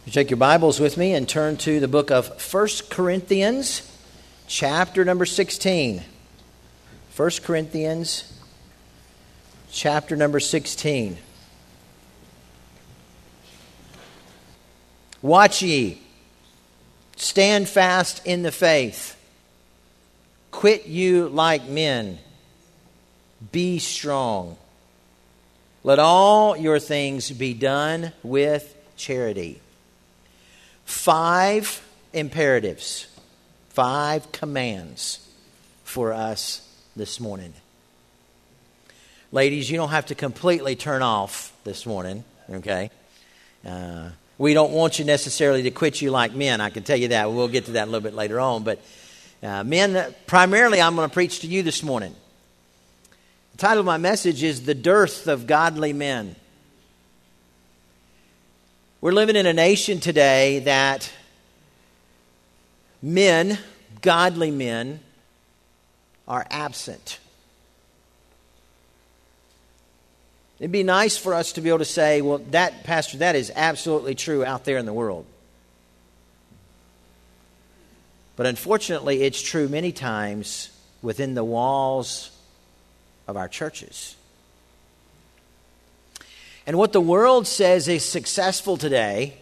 You take your Bibles with me and turn to the book of 1 Corinthians, chapter number 16. 1 Corinthians, chapter number 16. Watch ye, stand fast in the faith, quit you like men, be strong. Let all your things be done with charity. 5 imperatives, 5 commands for us this morning. Ladies, you don't have to completely turn off this morning, okay? We don't want you necessarily to quit you like men, I can tell you that. We'll get to that a little bit later on. But men, primarily I'm going to preach to you this morning. The title of my message is The Dearth of Godly Men. We're living in a nation today that men, godly men, are absent. It'd be nice for us to be able to say, well, Pastor, that is absolutely true out there in the world. But unfortunately, it's true many times within the walls of our churches. And what the world says is successful today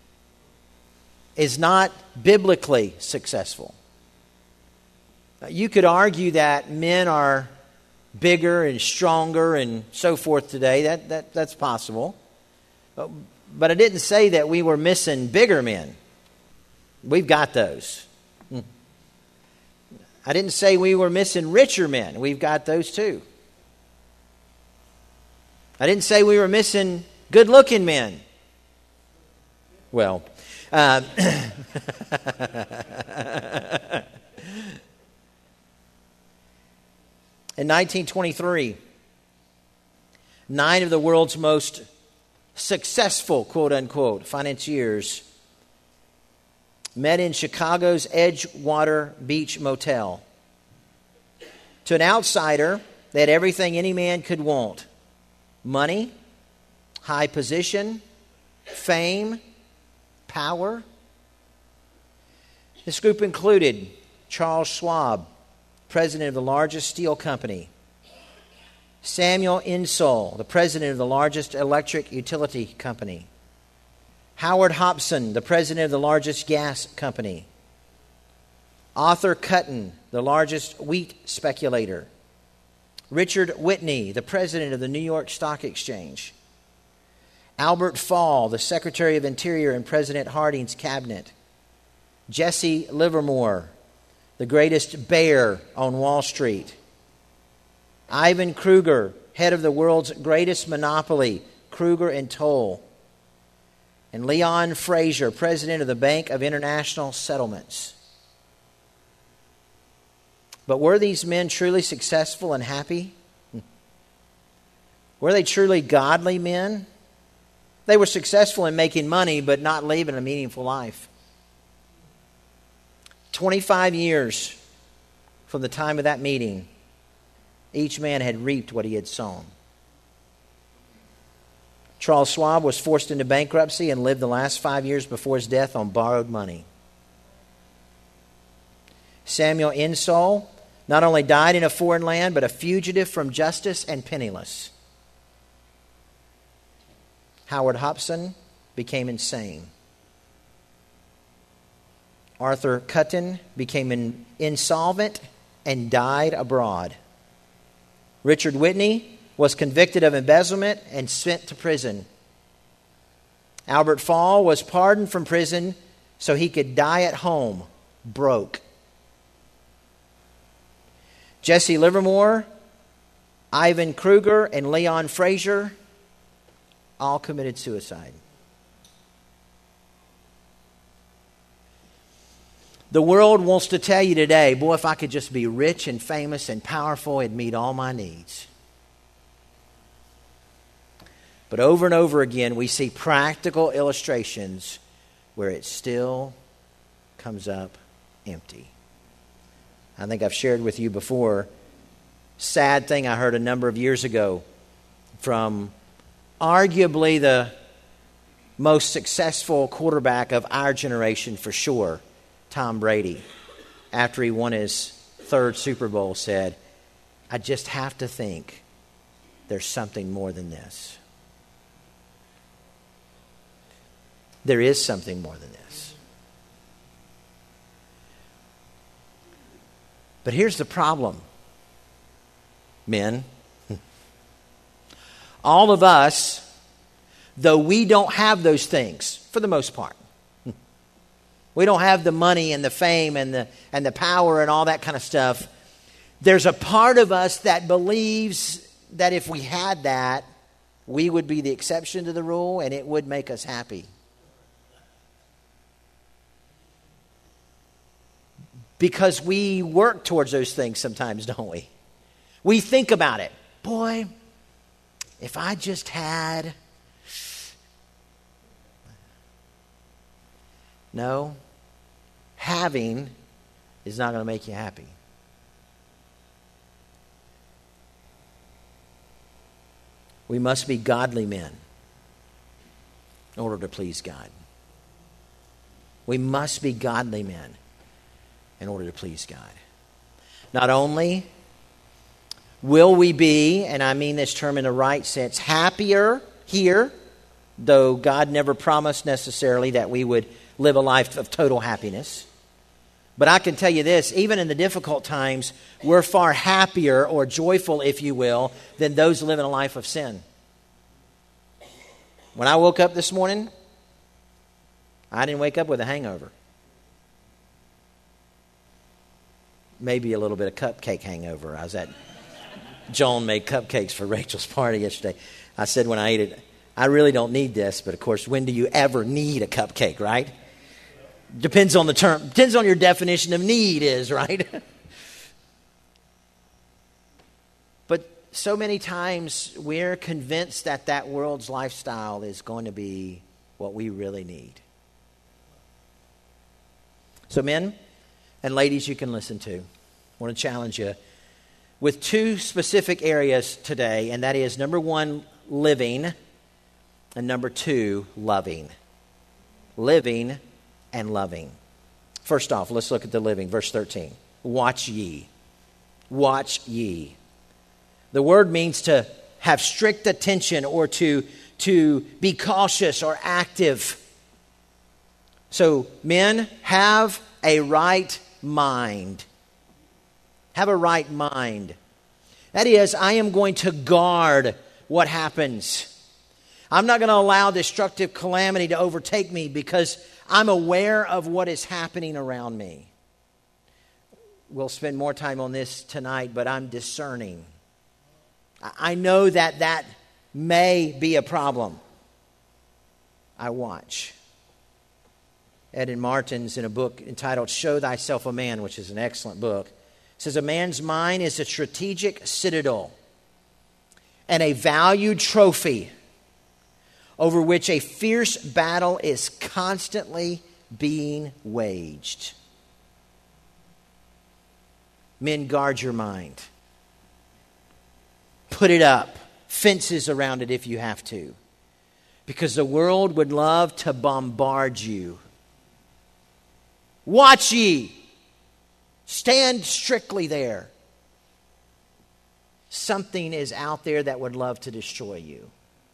is not biblically successful. You could argue that men are bigger and stronger and so forth today. That's possible. But I didn't say that we were missing bigger men. We've got those. I didn't say we were missing richer men. We've got those too. I didn't say we were missing good-looking men. Well, in 1923, 9 of the world's most successful, quote-unquote, financiers met in Chicago's Edgewater Beach Motel. To an outsider, they had everything any man could want. Money, high position, fame, power. This group included Charles Schwab, president of the largest steel company; Samuel Insull, the president of the largest electric utility company; Howard Hopson, the president of the largest gas company; Arthur Cutten, the largest wheat speculator; Richard Whitney, the president of the New York Stock Exchange; Albert Fall, the Secretary of Interior in President Harding's cabinet; Jesse Livermore, the greatest bear on Wall Street; Ivan Kruger, head of the world's greatest monopoly, Kruger and Toll; and Leon Fraser, president of the Bank of International Settlements. But were these men truly successful and happy? Were they truly godly men? They were successful in making money, but not living a meaningful life. 25 years from the time of that meeting, each man had reaped what he had sown. Charles Schwab was forced into bankruptcy and lived the last 5 years before his death on borrowed money. Samuel Insull not only died in a foreign land, but a fugitive from justice and penniless. Howard Hopson became insane. Arthur Cutten became insolvent and died abroad. Richard Whitney was convicted of embezzlement and sent to prison. Albert Fall was pardoned from prison so he could die at home, broke. Jesse Livermore, Ivan Kruger, and Leon Fraser all committed suicide. The world wants to tell you today, boy, if I could just be rich and famous and powerful, it'd meet all my needs. But over and over again, we see practical illustrations where it still comes up empty. I think I've shared with you before, sad thing I heard a number of years ago from arguably the most successful quarterback of our generation for sure, Tom Brady, after he won his third Super Bowl, said, I just have to think there's something more than this. There is something more than this. But here's the problem, men. All of us, though we don't have those things, for the most part. We don't have the money and the fame and the power and all that kind of stuff. There's a part of us that believes that if we had that, we would be the exception to the rule and it would make us happy. Because we work towards those things sometimes, don't we? We think about it. Boy, if I just had... No, having is not going to make you happy. We must be godly men in order to please God. We must be godly men in order to please God. Not only will we be, and I mean this term in the right sense, happier here, though God never promised necessarily that we would live a life of total happiness. But I can tell you this, even in the difficult times, we're far happier or joyful, if you will, than those living a life of sin. When I woke up this morning, I didn't wake up with a hangover. Maybe a little bit of cupcake hangover. I was at, Joan made cupcakes for Rachel's party yesterday. I said when I ate it, I really don't need this, but of course, when do you ever need a cupcake, right? Depends on the term, depends on your definition of need is, right? But so many times we're convinced that that world's lifestyle is going to be what we really need. So men and ladies you can listen to, I want to challenge you with two specific areas today, and that is number one, living, and number two, loving. Living and loving. First off, let's look at the living. Verse 13. Watch ye. Watch ye. The word means to have strict attention or to be cautious or active. So, men, have a right mind. Have a right mind. That is, I am going to guard what happens. I'm not going to allow destructive calamity to overtake me because I'm aware of what is happening around me. We'll spend more time on this tonight, but I'm discerning. I know that may be a problem. I watch. Eden Martins, in a book entitled Show Thyself a Man, which is an excellent book, says a man's mind is a strategic citadel and a valued trophy over which a fierce battle is constantly being waged. Men, guard your mind. Put it up. Fences around it if you have to. Because the world would love to bombard you. Watch ye. Stand strictly there. Something is out there that would love to destroy you.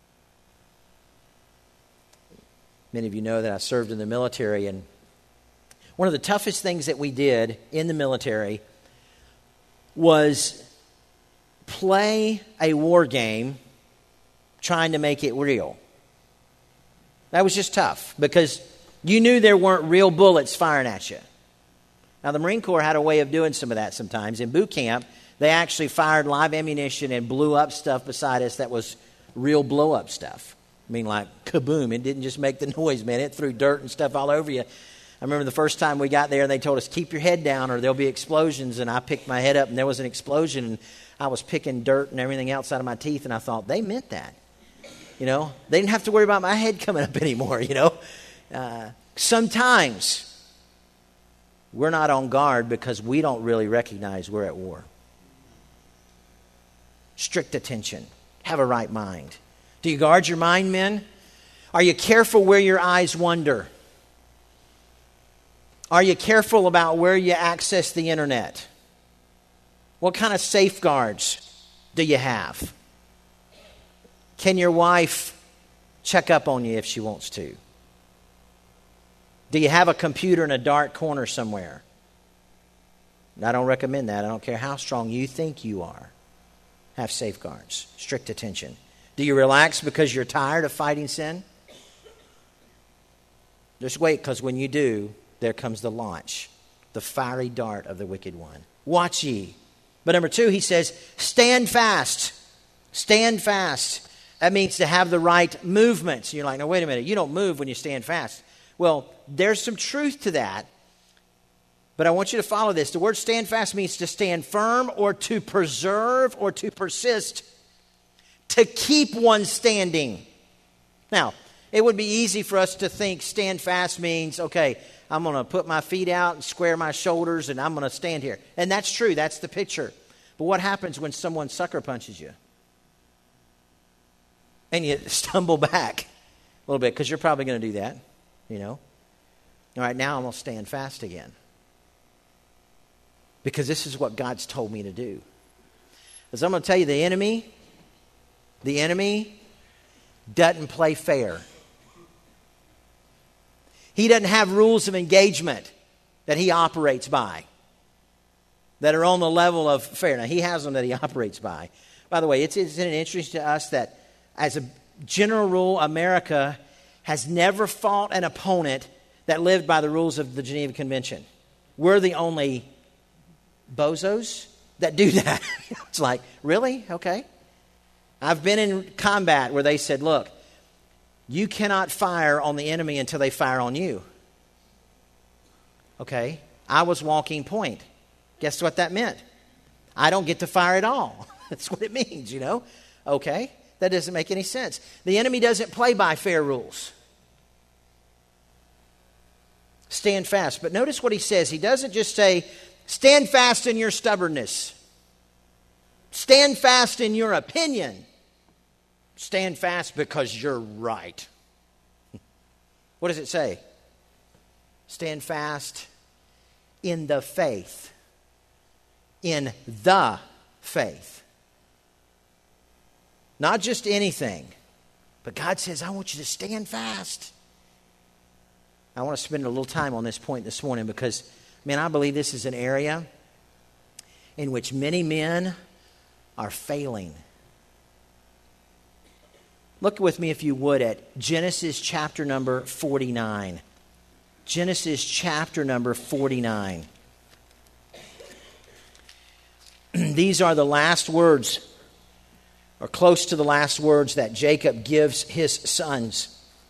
Many of you know that I served in the military, and one of the toughest things that we did in the military was play a war game trying to make it real. That was just tough because you knew there weren't real bullets firing at you. Now, the Marine Corps had a way of doing some of that sometimes. In boot camp, they actually fired live ammunition and blew up stuff beside us that was real blow-up stuff. I mean, like, kaboom. It didn't just make the noise, man. It threw dirt and stuff all over you. I remember the first time we got there and they told us, keep your head down or there'll be explosions. And I picked my head up and there was an explosion. And I was picking dirt and everything else out of my teeth. And I thought, they meant that. You know, they didn't have to worry about my head coming up anymore, you know. Sometimes we're not on guard because we don't really recognize we're at war. Strict attention. Have a right mind. Do you guard your mind, men? Are you careful where your eyes wander? Are you careful about where you access the internet? What kind of safeguards do you have? Can your wife check up on you if she wants to? Do you have a computer in a dark corner somewhere? I don't recommend that. I don't care how strong you think you are. Have safeguards, strict attention. Do you relax because you're tired of fighting sin? Just wait, because when you do, there comes the launch, the fiery dart of the wicked one. Watch ye. But number 2, he says, stand fast. Stand fast. That means to have the right movements. You're like, no, wait a minute. You don't move when you stand fast. Well, there's some truth to that. But I want you to follow this. The word stand fast means to stand firm or to preserve or to persist, to keep one standing. Now, it would be easy for us to think stand fast means, okay, I'm going to put my feet out and square my shoulders and I'm going to stand here. And that's true. That's the picture. But what happens when someone sucker punches you? And you stumble back a little bit because you're probably going to do that, you know. All right, now I'm going to stand fast again. Because this is what God's told me to do. As I'm going to tell you, the enemy doesn't play fair. He doesn't have rules of engagement that he operates by that are on the level of fair. Now, he has them that he operates by. By the way, isn't it interesting to us that as a general rule, America has never fought an opponent that lived by the rules of the Geneva Convention. We're the only bozos that do that. It's like, really? Okay. I've been in combat where they said, look, you cannot fire on the enemy until they fire on you. Okay. I was walking point. Guess what that meant? I don't get to fire at all. That's what it means, you know. Okay. That doesn't make any sense. The enemy doesn't play by fair rules. Stand fast. But notice what he says. He doesn't just say, stand fast in your stubbornness. Stand fast in your opinion. Stand fast because you're right. What does it say? Stand fast in the faith. In the faith. Not just anything. But God says, I want you to stand fast. I want to spend a little time on this point this morning because, man, I believe this is an area in which many men are failing. Look with me, if you would, at Genesis chapter number 49. Genesis chapter number 49. These are the last words, or close to the last words that Jacob gives his sons.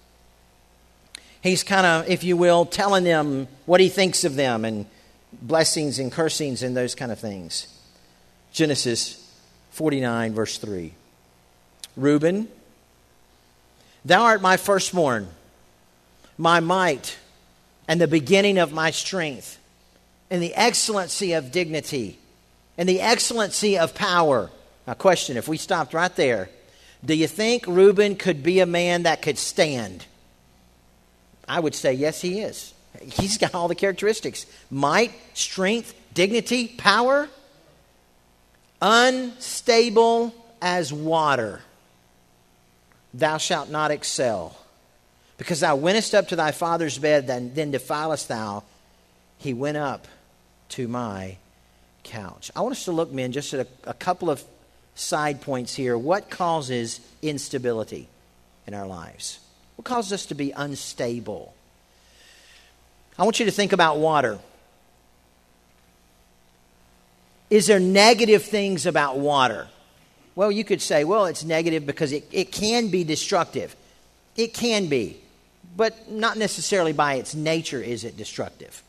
He's kind of, if you will, telling them what he thinks of them and blessings and cursings and those kind of things. Genesis 49, verse 3. Reuben, thou art my firstborn, my might, and the beginning of my strength, and the excellency of dignity, and the excellency of power. Now, question, if we stopped right there, do you think Reuben could be a man that could stand? I would say yes, he is. He's got all the characteristics. Might, strength, dignity, power. Unstable as water. Thou shalt not excel. Because thou wentest up to thy father's bed, then defilest thou. He went up to my couch. I want us to look, men, just at a couple of side points here. What causes instability in our lives? What causes us to be unstable? I want you to think about water. Is there negative things about water? Well, you could say, well, it's negative because it can be destructive. It can be. But not necessarily by its nature is it destructive.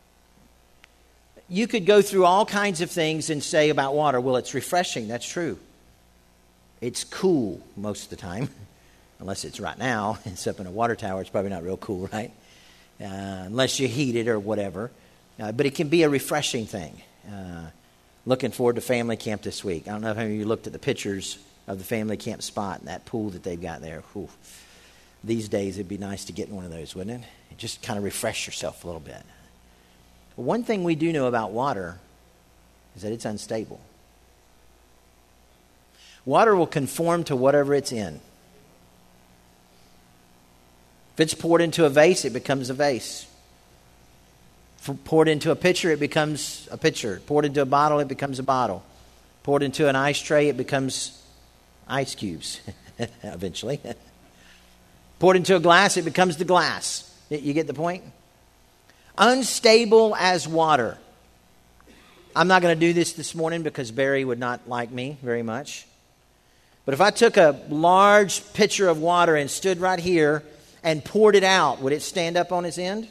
You could go through all kinds of things and say about water, well, it's refreshing. That's true. It's cool most of the time. Unless it's right now. It's up in a water tower. It's probably not real cool, right? Unless you heat it or whatever. But it can be a refreshing thing. Looking forward to family camp this week. I don't know if any of you looked at the pictures of the family camp spot and that pool that they've got there. Whew. These days, it'd be nice to get in one of those, wouldn't it? Just kind of refresh yourself a little bit. But one thing we do know about water is that it's unstable. Water will conform to whatever it's in. If it's poured into a vase, it becomes a vase. Poured into a pitcher, it becomes a pitcher. Poured into a bottle, it becomes a bottle. Poured into an ice tray, it becomes ice cubes eventually. Poured into a glass, it becomes the glass. You get the point? Unstable as water. I'm not going to do this morning because Barry would not like me very much. But if I took a large pitcher of water and stood right here and poured it out, would it stand up on its end?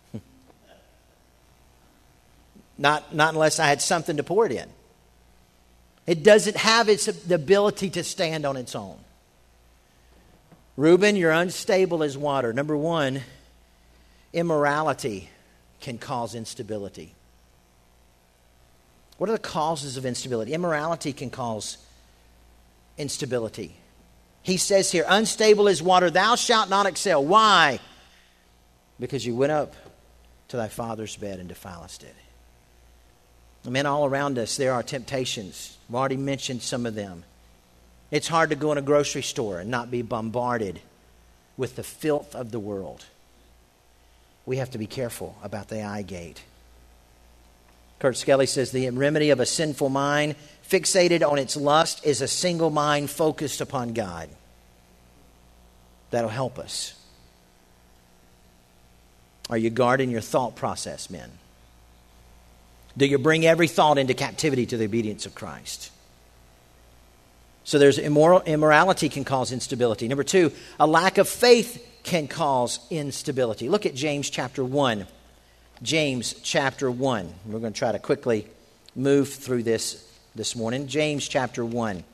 Not unless I had something to pour it in. It doesn't have the ability to stand on its own. Reuben, you're unstable as water. Number one, immorality can cause instability. What are the causes of instability? Immorality can cause instability. He says here, unstable as water, thou shalt not excel. Why? Because you went up to thy father's bed and defilest it. Men, all around us, there are temptations. I've already mentioned some of them. It's hard to go in a grocery store and not be bombarded with the filth of the world. We have to be careful about the eye gate. Kurt Skelly says the remedy of a sinful mind fixated on its lust is a single mind focused upon God. That'll help us. Are you guarding your thought process, men? Do you bring every thought into captivity to the obedience of Christ? So there's immorality can cause instability. Number two, a lack of faith can cause instability. Look at James chapter 1. James chapter 1. We're going to try to quickly move through this morning. James chapter 1.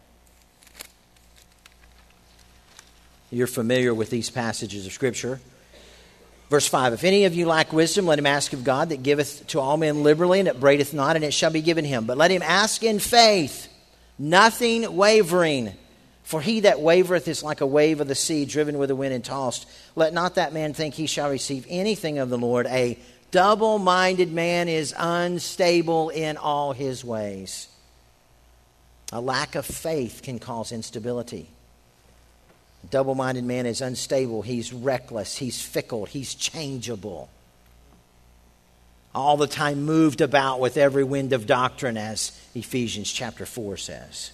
You're familiar with these passages of Scripture. Verse 5, if any of you lack wisdom, let him ask of God that giveth to all men liberally and upbraideth not, and it shall be given him. But let him ask in faith, nothing wavering. For he that wavereth is like a wave of the sea, driven with the wind and tossed. Let not that man think he shall receive anything of the Lord. A double-minded man is unstable in all his ways. A lack of faith can cause instability. A double-minded man is unstable. He's reckless. He's fickle. He's changeable. All the time moved about with every wind of doctrine, as Ephesians chapter 4 says.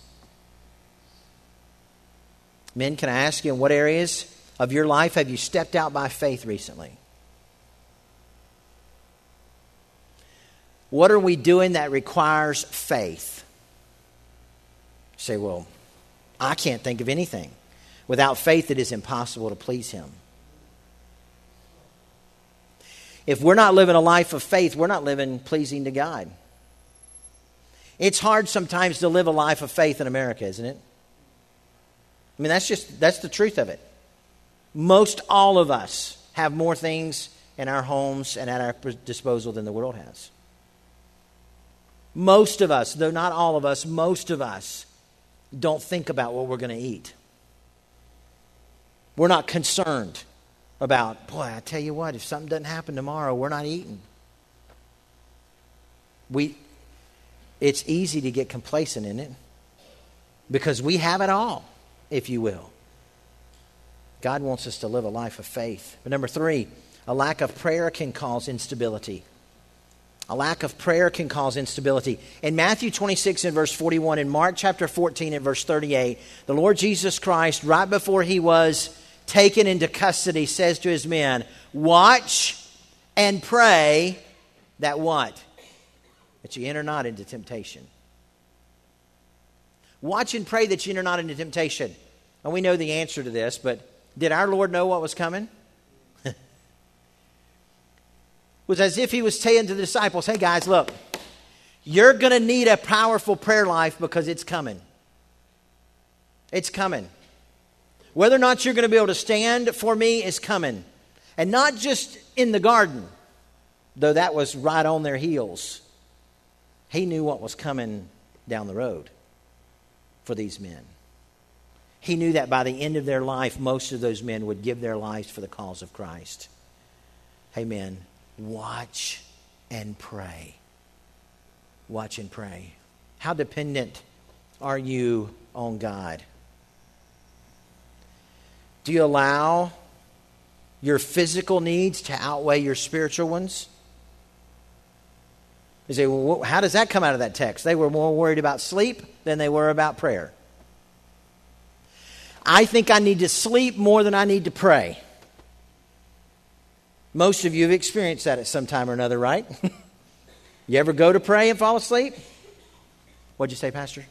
Men, can I ask you, in what areas of your life have you stepped out by faith recently? What are we doing that requires faith? You say, well, I can't think of anything. Without faith, it is impossible to please Him. If we're not living a life of faith, we're not living pleasing to God. It's hard sometimes to live a life of faith in America, isn't it? I mean, that's the truth of it. Most all of us have more things in our homes and at our disposal than the world has. Most of us, though not all of us, most of us don't think about what we're going to eat. We're not concerned about, boy, I tell you what, if something doesn't happen tomorrow, we're not eating. It's easy to get complacent in it because we have it all, if you will. God wants us to live a life of faith. But number 3, a lack of prayer can cause instability. A lack of prayer can cause instability. In Matthew 26 and verse 41, in Mark chapter 14 and verse 38, the Lord Jesus Christ, right before He was taken into custody, says to His men, watch and pray that what? That you enter not into temptation. Watch and pray that you enter not into temptation. And we know the answer to this, but did our Lord know what was coming? It was as if He was saying to the disciples, hey guys, look, you're going to need a powerful prayer life because it's coming. It's coming. Whether or not you're going to be able to stand for me is coming. And not just in the garden, though that was right on their heels. He knew what was coming down the road for these men. he knew that by the end of their life, most of those men would give their lives for the cause of Christ. Hey, men, watch and pray. Watch and pray. How dependent are you on God? Do you allow your physical needs to outweigh your spiritual ones? You say, well, how does that come out of that text? They were more worried about sleep than they were about prayer. I think I need to sleep more than I need to pray. Most of you have experienced that at some time or another, right? You ever go to pray and fall asleep? What'd you say, Pastor?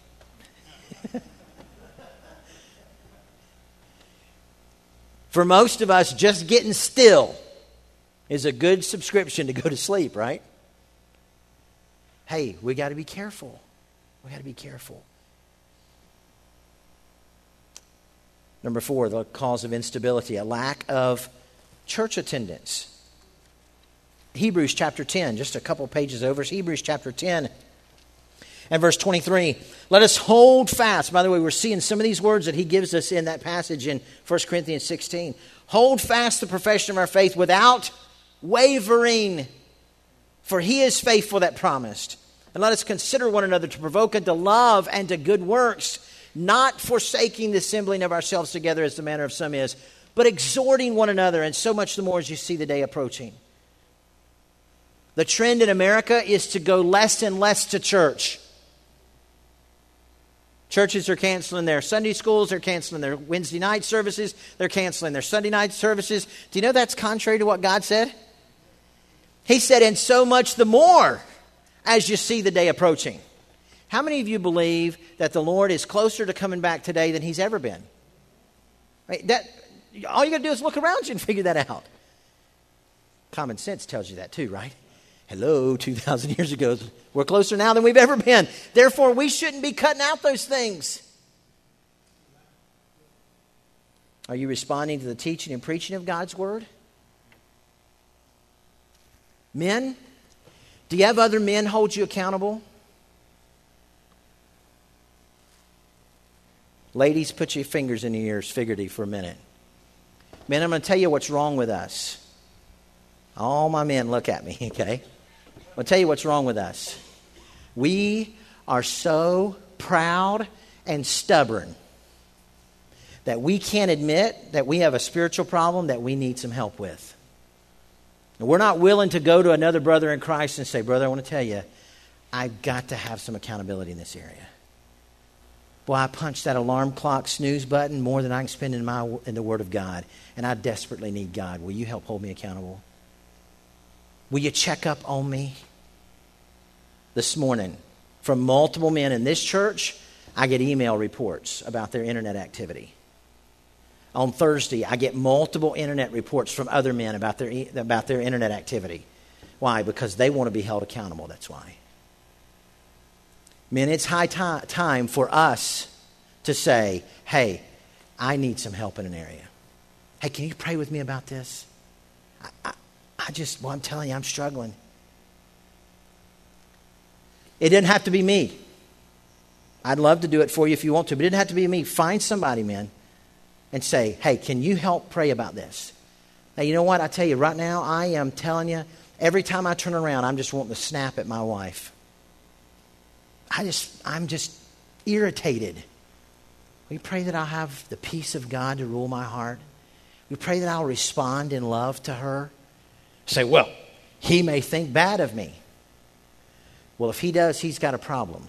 For most of us, just getting still is a good subscription to go to sleep, right? Hey, we got to be careful. We got to be careful. Number 4, the cause of instability, a lack of church attendance. Hebrews chapter 10, just a couple pages over. Hebrews chapter 10 and verse 23. Let us hold fast. By the way, we're seeing some of these words that he gives us in that passage in 1 Corinthians 16. Hold fast the profession of our faith without wavering, for he is faithful that promised. And let us consider one another to provoke unto love and to good works, not forsaking the assembling of ourselves together as the manner of some is, but exhorting one another, and so much the more as you see the day approaching. The trend in America is to go less and less to church. Churches are canceling their Sunday schools. They're canceling their Wednesday night services. They're canceling their Sunday night services. Do you know that's contrary to what God said? He said, and so much the more as you see the day approaching. How many of you believe that the Lord is closer to coming back today than he's ever been? Right? All you got to do is look around you and figure that out. Common sense tells you that too, right? Hello, 2,000 years ago. We're closer now than we've ever been. Therefore, we shouldn't be cutting out those things. Are you responding to the teaching and preaching of God's word? Men, do you have other men hold you accountable? Ladies, put your fingers in your ears, figuratively, for a minute. Men, I'm going to tell you what's wrong with us. All my men look at me, okay? I'll tell you what's wrong with us. We are so proud and stubborn that we can't admit that we have a spiritual problem that we need some help with. And we're not willing to go to another brother in Christ and say, brother, I want to tell you, I've got to have some accountability in this area. Boy, I punched that alarm clock snooze button more than I can spend in the Word of God. And I desperately need God. Will you help hold me accountable? Will you check up on me? This morning, from multiple men in this church, I get email reports about their internet activity. On Thursday, I get multiple internet reports from other men about their internet activity. Why? Because they want to be held accountable. That's why. Men, it's high time for us to say, hey, I need some help in an area. Hey, can you pray with me about this? I'm telling you, I'm struggling. It didn't have to be me. I'd love to do it for you if you want to, but it didn't have to be me. Find somebody, man, and say, hey, can you help pray about this? Now, you know what? I tell you right now, I am telling you, every time I turn around, I'm just wanting to snap at my wife. I'm just irritated. We pray that I'll have the peace of God to rule my heart. We pray that I'll respond in love to her. Say, well, he may think bad of me. Well, if he does, he's got a problem,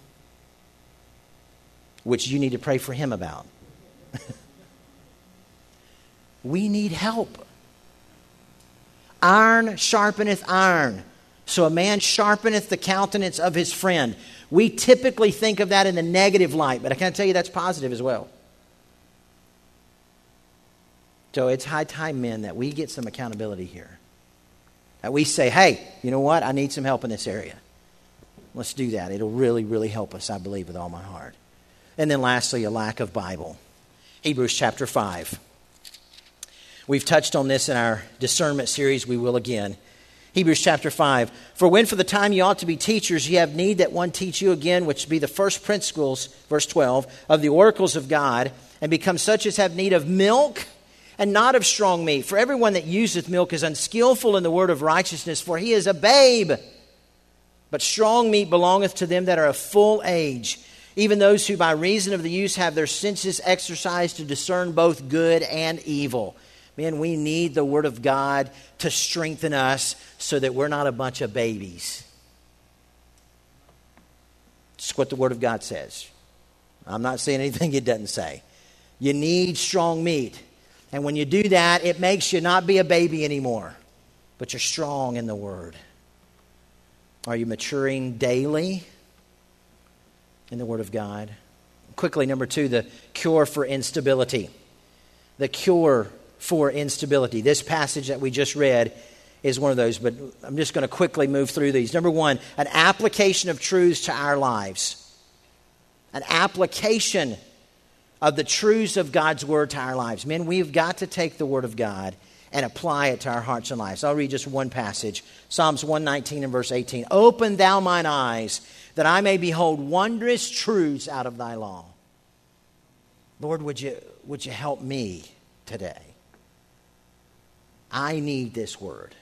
which you need to pray for him about. We need help. Iron sharpeneth iron, so a man sharpeneth the countenance of his friend. We typically think of that in the negative light, but I can tell you that's positive as well. So it's high time, men, that we get some accountability here. That we say, hey, you know what? I need some help in this area. Let's do that. It'll really, really help us, I believe, with all my heart. And then lastly, a lack of Bible. Hebrews chapter 5. We've touched on this in our discernment series. We will again. Hebrews chapter 5. For when for the time you ought to be teachers, ye have need that one teach you again, which be the first principles, verse 12, of the oracles of God, and become such as have need of milk and not of strong meat. For everyone that useth milk is unskillful in the word of righteousness, for he is a babe. But strong meat belongeth to them that are of full age, even those who by reason of the use have their senses exercised to discern both good and evil. Man, we need the Word of God to strengthen us so that we're not a bunch of babies. It's what the Word of God says. I'm not saying anything it doesn't say. You need strong meat. And when you do that, it makes you not be a baby anymore, but you're strong in the Word. Are you maturing daily in the Word of God? Quickly, number 2, the cure for instability. The cure for instability. This passage that we just read is one of those, but I'm just going to quickly move through these. Number 1, an application of truths to our lives. An application of the truths of God's Word to our lives. Men, we've got to take the Word of God and apply it to our hearts and lives. I'll read just one passage. Psalms 119 and verse 18. Open thou mine eyes, that I may behold wondrous truths out of thy law. Lord, would you help me today? I need this word.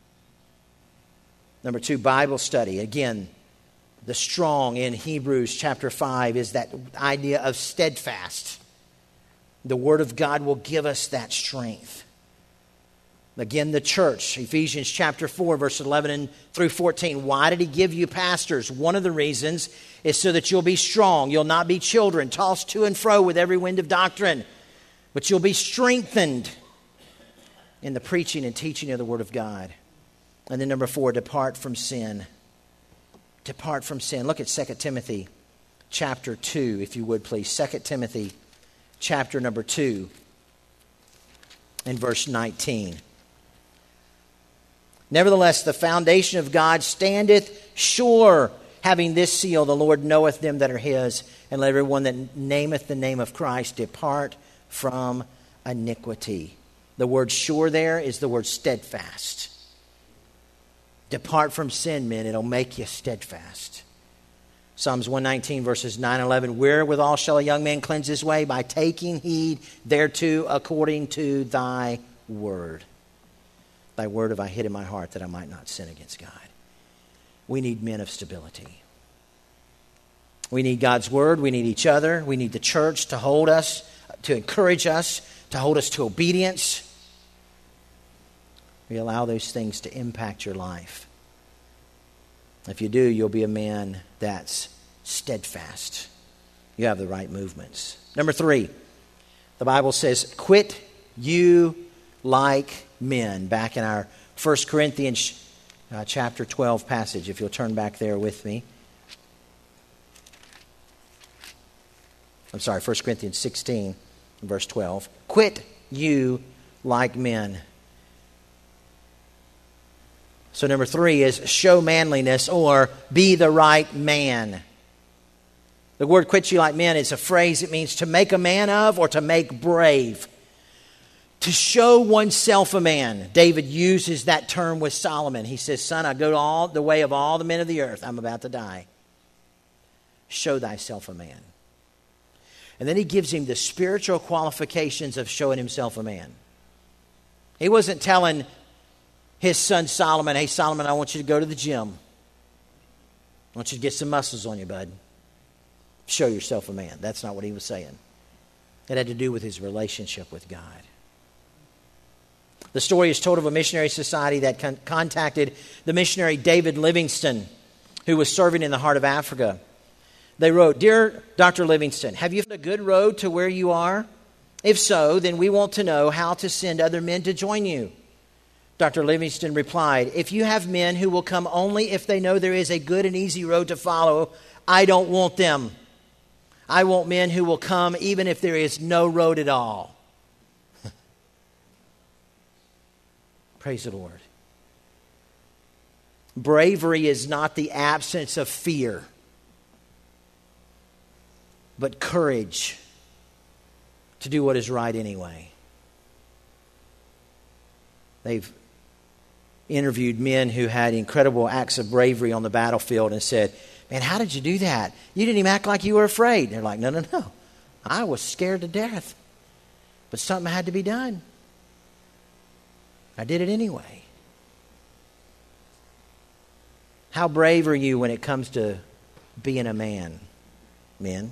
Number 2, Bible study. Again, the strong in Hebrews chapter 5 is that idea of steadfast. The Word of God will give us that strength. Again, the church, Ephesians chapter 4, verse 11 through 14. Why did he give you pastors? One of the reasons is so that you'll be strong. You'll not be children, tossed to and fro with every wind of doctrine. But you'll be strengthened in the preaching and teaching of the Word of God. And then number 4, depart from sin. Depart from sin. Look at 2 Timothy chapter 2, if you would please. 2 Timothy chapter number 2 and verse 19. Nevertheless, the foundation of God standeth sure, having this seal, the Lord knoweth them that are his, and let everyone that nameth the name of Christ depart from iniquity. The word sure there is the word steadfast. Depart from sin, men. It'll make you steadfast. Psalms 119, verses 9 and 11. Wherewithal shall a young man cleanse his way? By taking heed thereto according to thy word. Thy word have I hid in my heart that I might not sin against God. We need men of stability. We need God's word. We need each other. We need the church to hold us, to encourage us, to hold us to obedience. We allow those things to impact your life. If you do, you'll be a man that's steadfast. You have the right movements. Number 3, the Bible says, quit you like men. Back in our 1 Corinthians chapter 12 passage, if you'll turn back there with me. I'm sorry, 1 Corinthians 16, verse 12. Quit you like men. So number 3 is show manliness, or be the right man. The word quit you like men is a phrase. It means to make a man of, or to make brave. To show oneself a man. David uses that term with Solomon. He says, son, I go to all the way of all the men of the earth. I'm about to die. Show thyself a man. And then he gives him the spiritual qualifications of showing himself a man. He wasn't telling his son Solomon, hey Solomon, I want you to go to the gym. I want you to get some muscles on you, bud. Show yourself a man. That's not what he was saying. It had to do with his relationship with God. The story is told of a missionary society that contacted the missionary David Livingstone, who was serving in the heart of Africa. They wrote, Dear Dr. Livingstone, have you found a good road to where you are? If so, then we want to know how to send other men to join you. Dr. Livingstone replied, if you have men who will come only if they know there is a good and easy road to follow, I don't want them. I want men who will come even if there is no road at all. Praise the Lord. Bravery is not the absence of fear, but courage to do what is right anyway. They've interviewed men who had incredible acts of bravery on the battlefield and said, man, how did you do that? You didn't even act like you were afraid. They're like, no. I was scared to death. But something had to be done. I did it anyway. How brave are you when it comes to being a man, men?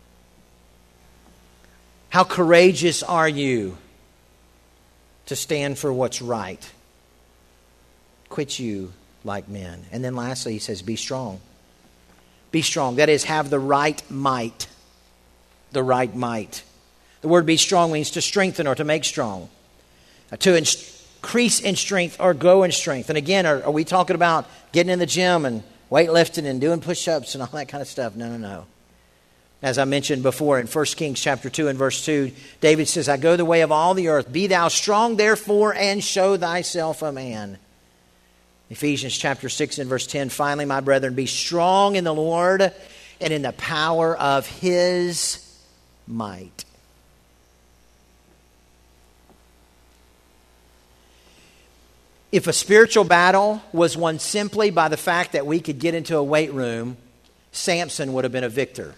How courageous are you to stand for what's right? Quit you like men. And then lastly, he says, be strong. Be strong. That is, have the right might. The right might. The word be strong means to strengthen or to make strong. To increase in strength or grow in strength. And again, are we talking about getting in the gym and weightlifting and doing push-ups and all that kind of stuff? No. As I mentioned before in 1 Kings chapter 2 and verse 2, David says, I go the way of all the earth. Be thou strong, therefore, and show thyself a man. Ephesians chapter 6 and verse 10, finally, my brethren, be strong in the Lord and in the power of His might. If a spiritual battle was won simply by the fact that we could get into a weight room, Samson would have been a victor.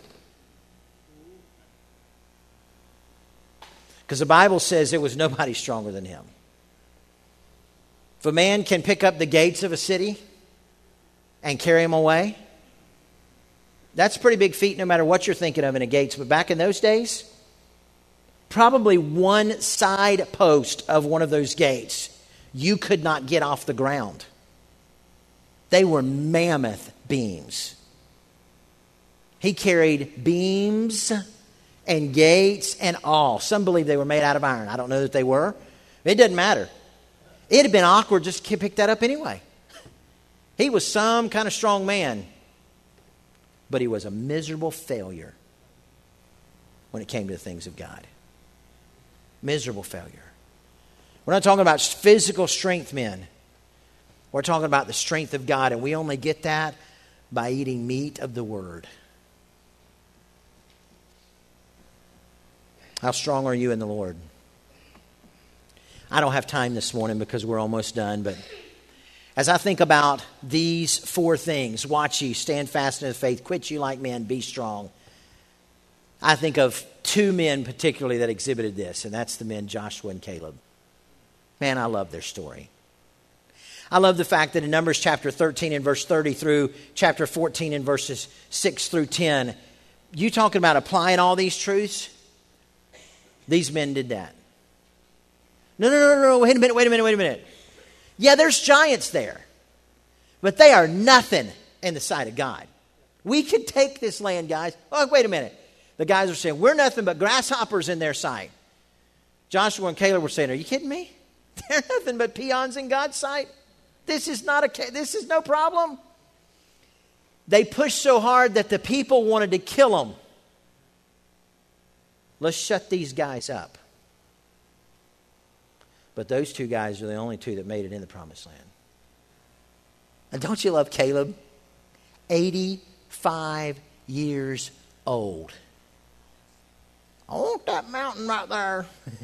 Because the Bible says there was nobody stronger than him. If a man can pick up the gates of a city and carry them away, that's a pretty big feat no matter what you're thinking of in a gates. But back in those days, probably one side post of one of those gates, you could not get off the ground. They were mammoth beams. He carried beams and gates and all. Some believe they were made out of iron. I don't know that they were. It doesn't matter. It had been awkward just to pick that up anyway. He was some kind of strong man. But he was a miserable failure when it came to the things of God. Miserable failure. We're not talking about physical strength, men. We're talking about the strength of God, and we only get that by eating meat of the Word. How strong are you in the Lord? I don't have time this morning because we're almost done, but as I think about these four things, watch ye, stand fast in the faith, quit you like men, be strong. I think of two men particularly that exhibited this, and that's the men Joshua and Caleb. Man, I love their story. I love the fact that in Numbers chapter 13 and verse 30 through chapter 14 and verses 6 through 10, you talking about applying all these truths? These men did that. No, wait a minute. Yeah, there's giants there, but they are nothing in the sight of God. We could take this land, guys. Oh, wait a minute. The guys are saying, we're nothing but grasshoppers in their sight. Joshua and Caleb were saying, are you kidding me? They're nothing but peons in God's sight. This is no problem. They pushed so hard that the people wanted to kill them. Let's shut these guys up. But those two guys are the only two that made it in the promised land. And don't you love Caleb? 85 years old. I want that mountain right there.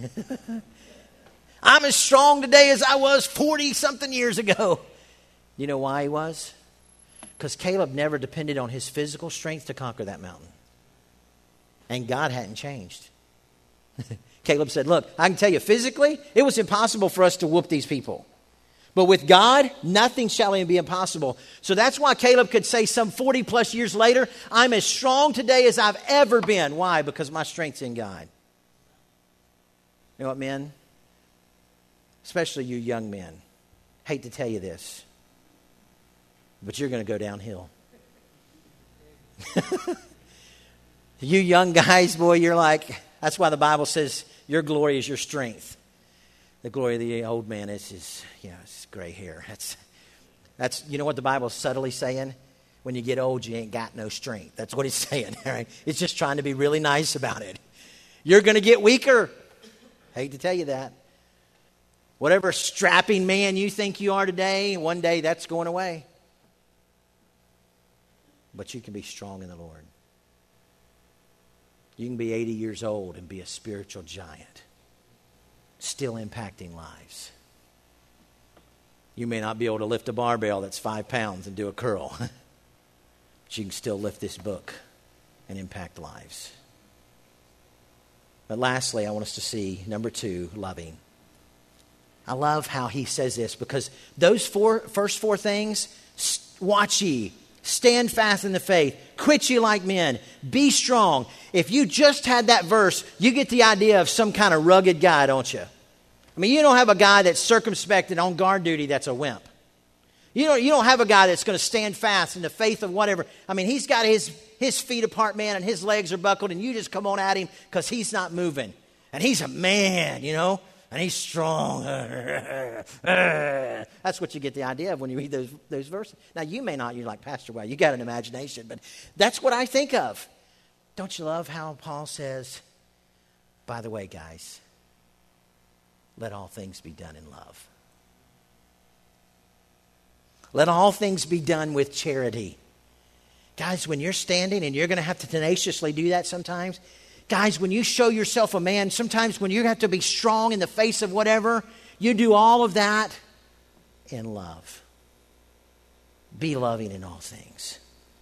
I'm as strong today as I was 40-something years ago. You know why he was? Because Caleb never depended on his physical strength to conquer that mountain. And God hadn't changed. Caleb said, look, I can tell you physically, it was impossible for us to whoop these people. But with God, nothing shall be impossible. So that's why Caleb could say some 40 plus years later, I'm as strong today as I've ever been. Why? Because my strength's in God. You know what, men? Especially you young men. Hate to tell you this, but you're going to go downhill. You young guys, boy, you're like, that's why the Bible says your glory is your strength. The glory of the old man is his, his gray hair. That's you know what the Bible's subtly saying? When you get old, you ain't got no strength. That's what it's saying. All right? It's just trying to be really nice about it. You're going to get weaker. Hate to tell you that. Whatever strapping man you think you are today, one day that's going away. But you can be strong in the Lord. You can be 80 years old and be a spiritual giant, still impacting lives. You may not be able to lift a barbell that's 5 pounds and do a curl, but you can still lift this book and impact lives. But lastly, I want us to see, number 2, loving. I love how he says this, because those first four things, watch ye, stand fast in the faith, quit ye like men, be strong. If you just had that verse, you get the idea of some kind of rugged guy, don't you? I mean, you don't have a guy that's circumspect and on guard duty that's a wimp. You don't have a guy that's going to stand fast in the faith of whatever. I mean, he's got his feet apart, man, and his legs are buckled, and you just come on at him because he's not moving. And he's a man, and he's strong. That's what you get the idea of when you read those verses. Now, you may not. You're like, Pastor, wow, you got an imagination. But that's what I think of. Don't you love how Paul says, by the way, guys, let all things be done in love. Let all things be done with charity. Guys, when you're standing, and you're going to have to tenaciously do that sometimes. Guys, when you show yourself a man, sometimes when you have to be strong in the face of whatever, you do all of that in love. Be loving in all things.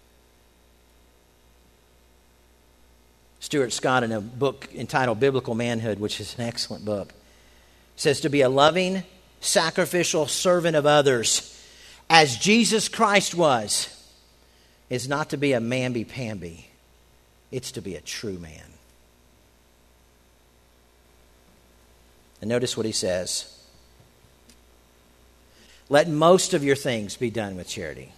Stuart Scott, in a book entitled Biblical Manhood, which is an excellent book, says to be a loving, sacrificial servant of others, as Jesus Christ was, is not to be a mamby-pamby. It's to be a true man. And notice what he says. Let most of your things be done with charity.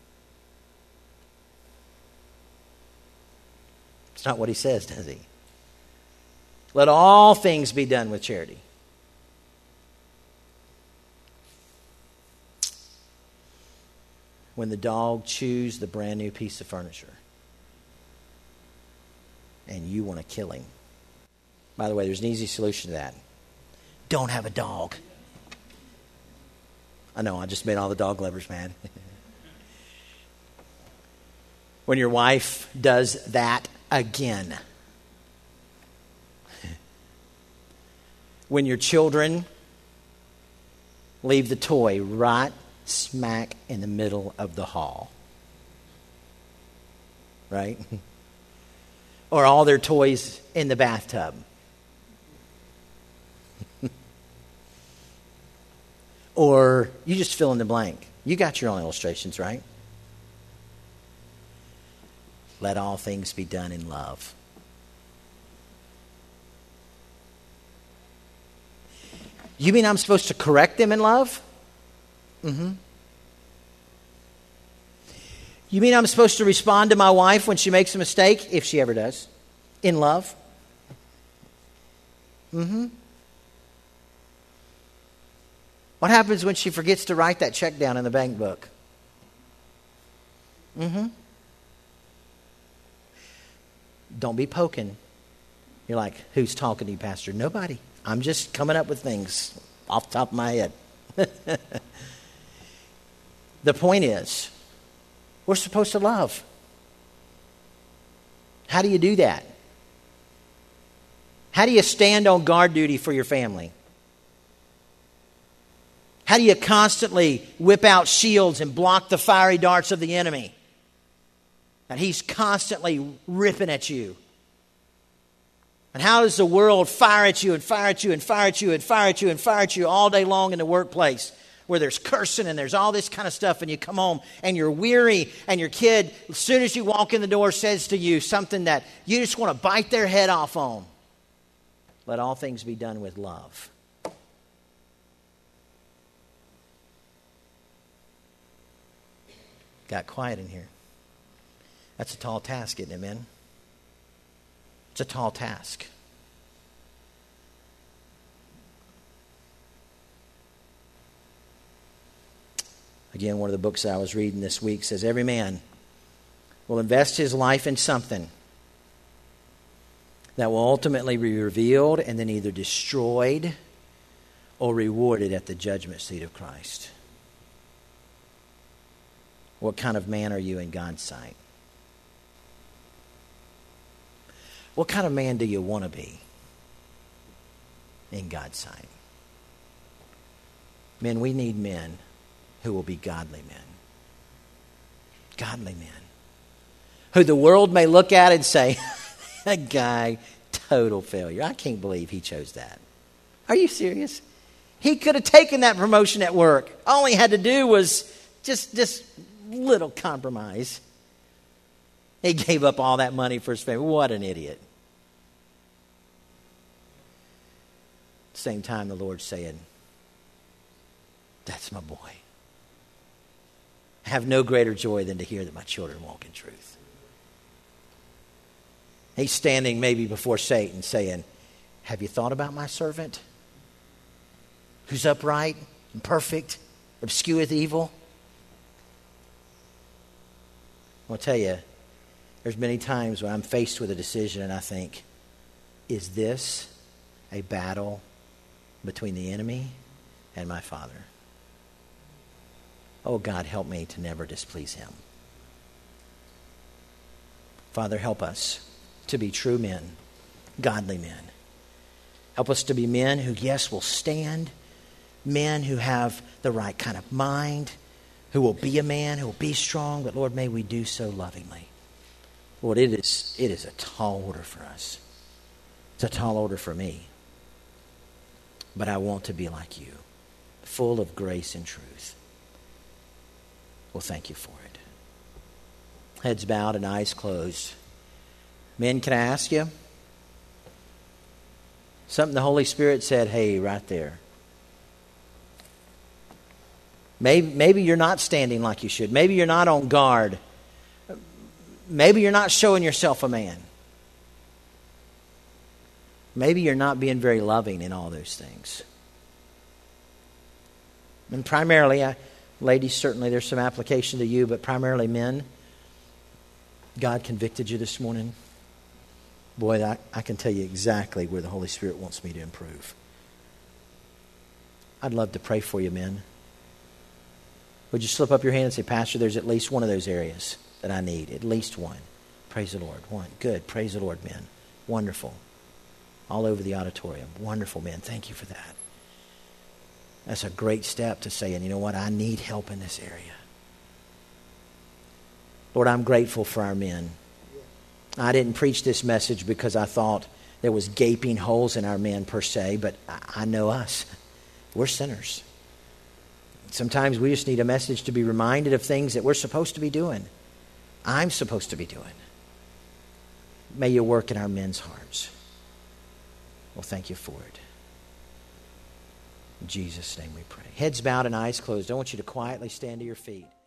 It's not what he says, does he? Let all things be done with charity. When the dog chews the brand new piece of furniture and you want to kill him. By the way, there's an easy solution to that. Don't have a dog. I know, I just made all the dog lovers mad. When your wife does that again. When your children leave the toy right smack in the middle of the hall. Right? Or all their toys in the bathtub. Or you just fill in the blank. You got your own illustrations, right? Let all things be done in love. You mean I'm supposed to correct them in love? Mm-hmm. You mean I'm supposed to respond to my wife when she makes a mistake, if she ever does, in love? Mm-hmm. What happens when she forgets to write that check down in the bank book? Mm-hmm. Don't be poking. You're like, who's talking to you, Pastor? Nobody. I'm just coming up with things off the top of my head. The point is, we're supposed to love. How do you do that? How do you stand on guard duty for your family? How do you constantly whip out shields and block the fiery darts of the enemy? And he's constantly ripping at you. And how does the world fire at you and fire at you and fire at you and fire at you and fire at you all day long in the workplace, where there's cursing and there's all this kind of stuff, and you come home and you're weary, and your kid, as soon as you walk in the door, says to you something that you just want to bite their head off on. Let all things be done with love. Got quiet in here. That's a tall task, isn't it, men? It's a tall task. Again, one of the books I was reading this week says every man will invest his life in something that will ultimately be revealed and then either destroyed or rewarded at the judgment seat of Christ. What kind of man are you in God's sight? What kind of man do you want to be in God's sight? Men, we need men who will be godly men. Godly men. Who the world may look at and say, that guy Total failure. I can't believe he chose that. Are you serious? He could have taken that promotion at work. All he had to do was just this little compromise. He gave up all that money for his family. What an idiot. Same time, the Lord's saying, that's my boy. I have no greater joy than to hear that my children walk in truth. He's standing maybe before Satan saying, have you thought about my servant? Who's upright and perfect, escheweth evil? I'll tell you, there's many times when I'm faced with a decision and I think, is this a battle between the enemy and my Father? Oh, God, help me to never displease him. Father, help us to be true men, godly men. Help us to be men who, yes, will stand, men who have the right kind of mind, who will be a man, who will be strong, but Lord, may we do so lovingly. Lord, it is a tall order for us. It's a tall order for me. But I want to be like you, full of grace and truth. Well, thank you for it. Heads bowed and eyes closed. Men, can I ask you? Something the Holy Spirit said, hey, right there. Maybe you're not standing like you should. Maybe you're not on guard. Maybe you're not showing yourself a man. Maybe you're not being very loving in all those things. And primarily, ladies, certainly there's some application to you, but primarily men, God convicted you this morning. Boy, I can tell you exactly where the Holy Spirit wants me to improve. I'd love to pray for you, men. Would you slip up your hand and say, Pastor, there's at least one of those areas that I need. At least one. Praise the Lord. One. Good. Praise the Lord, men. Wonderful. All over the auditorium. Wonderful, men. Thank you for that. That's a great step to saying, you know what, I need help in this area. Lord, I'm grateful for our men. I didn't preach this message because I thought there was gaping holes in our men per se, but I know us. We're sinners. Sometimes we just need a message to be reminded of things that we're supposed to be doing. I'm supposed to be doing. May you work in our men's hearts. Well, thank you for it. In Jesus' name we pray. Heads bowed and eyes closed. I want you to quietly stand to your feet.